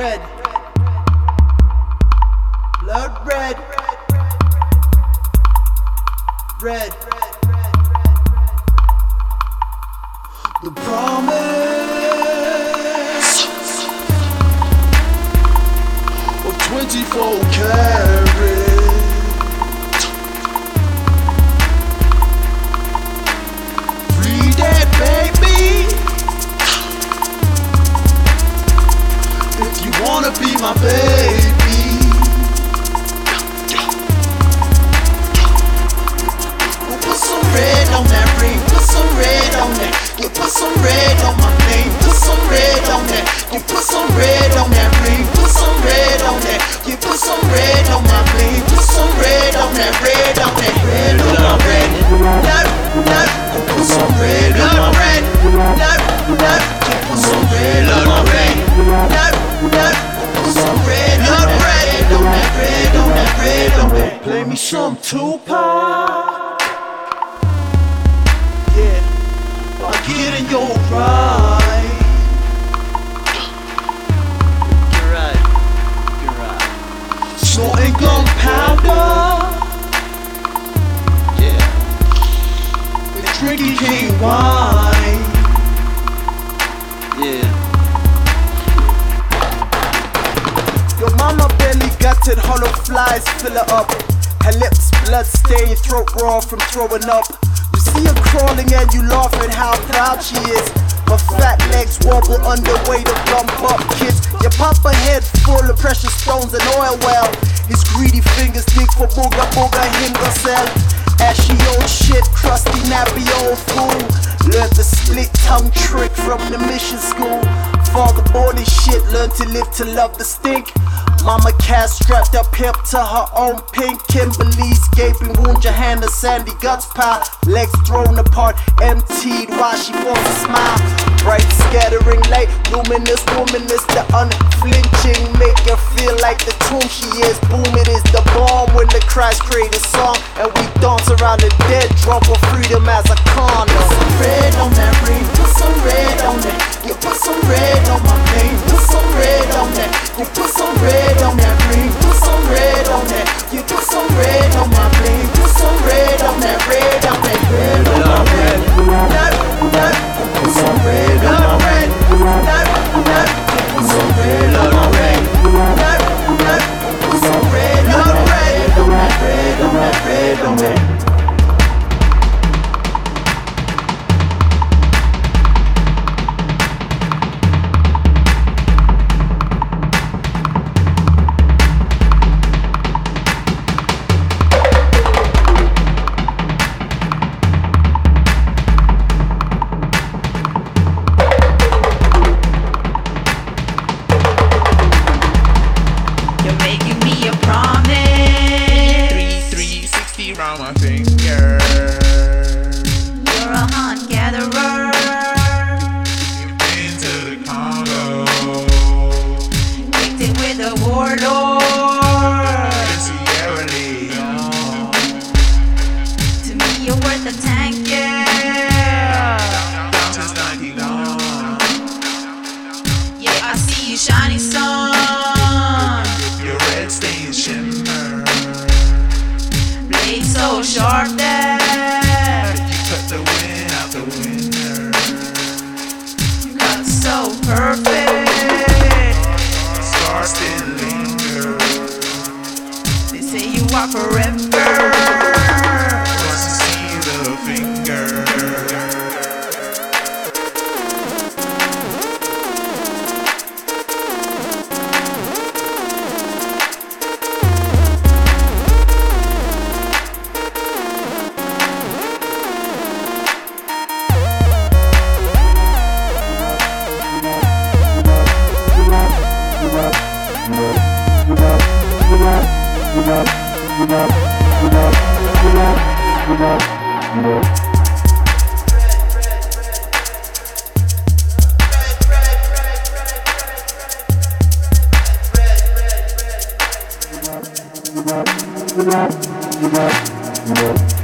red, blood red, red. The promise of 24 karat. Free that baby. If you wanna be my baby, well, put some red on that ring, put some red on that. You put some red on my name, put some red on that. You put some red on that ring, put some red on that. You put some red on my bling, put some red on that, red on that, red on my red. You put some red on my red. You put some red on my red. Put some red on red on that, red on that, red on that. Play me some Tupac. Yeah, I'll get in your ride. You're right, you're right. Snorting gunpowder. Yeah, we're drinking cane wine. Yeah. Your mama belly gutted, hollow flies fill her up. Her lips blood stained, throat raw from throwing up. You see her crawling and you laugh at how proud she is. Her fat legs wobble under weight of lump up kids. Your papa head full of precious stones and oil well. His greedy fingers dig for booger booger himself. Ashy old shit, crusty nappy old fool. Learned the split tongue trick from the mission school. Father born his shit, learned to live to love the stink. Mama cat strapped up hip to her own pink. Kimberly's gaping wound, Johanna sandy guts pile. Legs thrown apart, emptied while she forms a smile. Bright scattering light, luminous woman is the unflinching. Make her feel like the tomb she is. Boom, it is the bomb when the Christ created a song. And we dance around the dead, drunk for freedom as a condom. Put some red on that ring, put some red on that. You put some red on my name, put some red on that. You put some red on that ring, put some red on that. You put some red on my bling, put some red on that, red on that, red on my red. You put some red on my red. You put some red on my red. You put some red on my red, on that, red on that, red on that. Around my finger. You're a hunt gatherer. You've been to the Congo. Kicked it with a warlord. In Sierra Leone. To me you're worth a tank, yeah. Down to 90 long. Yeah, I see you shining sun. Your red stains shimmer. Blade so sharp that You cut the wind out the window. cut so perfect. Scars still linger. They say you are forever. Once you see the finger. Red.